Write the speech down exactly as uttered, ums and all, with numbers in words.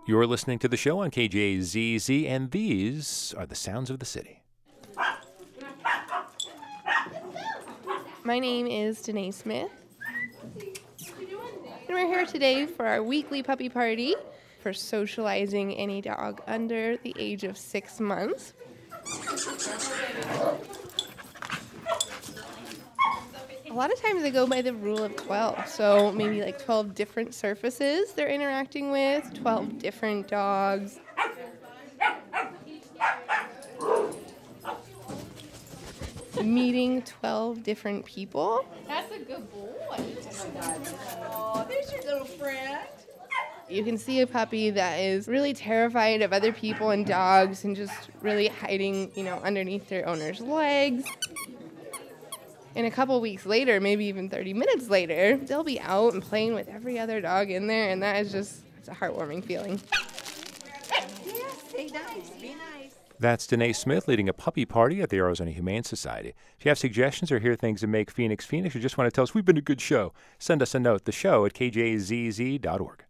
You're listening to the show on K J Z Z, and these are the sounds of the city. My name is Danae Smith, and we're here today for our weekly puppy party for socializing any dog under the age of six months. A lot of times they go by the rule of twelve, so maybe like twelve different surfaces they're interacting with, twelve different dogs. Meeting twelve different people. That's a good boy. Oh, there's your little friend. You can see a puppy that is really terrified of other people and dogs and just really hiding, you know, underneath their owner's legs. And a couple weeks later, maybe even thirty minutes later, they'll be out and playing with every other dog in there, and that is just, it's a heartwarming feeling. Yes, stay nice, be nice. That's Danae Smith leading a puppy party at the Arizona Humane Society. If you have suggestions or hear things that make Phoenix Phoenix, or just want to tell us we've been a good show, send us a note, the show at k j z z dot org.